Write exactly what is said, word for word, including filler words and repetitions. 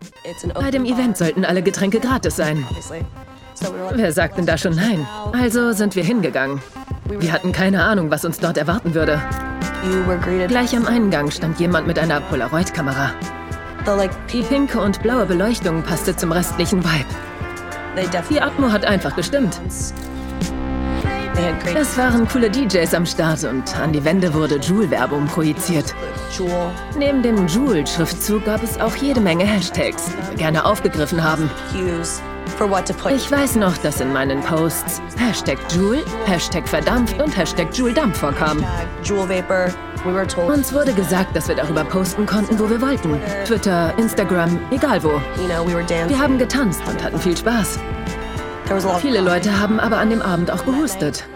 Bei dem Event sollten alle Getränke gratis sein. Wer sagt denn da schon nein? Also sind wir hingegangen. Wir hatten keine Ahnung, was uns dort erwarten würde. Gleich am Eingang stand jemand mit einer Polaroid-Kamera. Die pinke und blaue Beleuchtung passte zum restlichen Vibe. Die Atmo hat einfach gestimmt. Es waren coole D Js am Start und an die Wände wurde Joule-Werbung projiziert. Neben dem Joule-Schriftzug gab es auch jede Menge Hashtags, die wir gerne aufgegriffen haben. Ich weiß noch, dass in meinen Posts Hashtag Joule, Hashtag verdampft und Hashtag Joule-Dampf vorkam. Uns wurde gesagt, dass wir darüber posten konnten, wo wir wollten. Twitter, Instagram, egal wo. Wir haben getanzt und hatten viel Spaß. Viele Leute haben aber an dem Abend auch gehustet.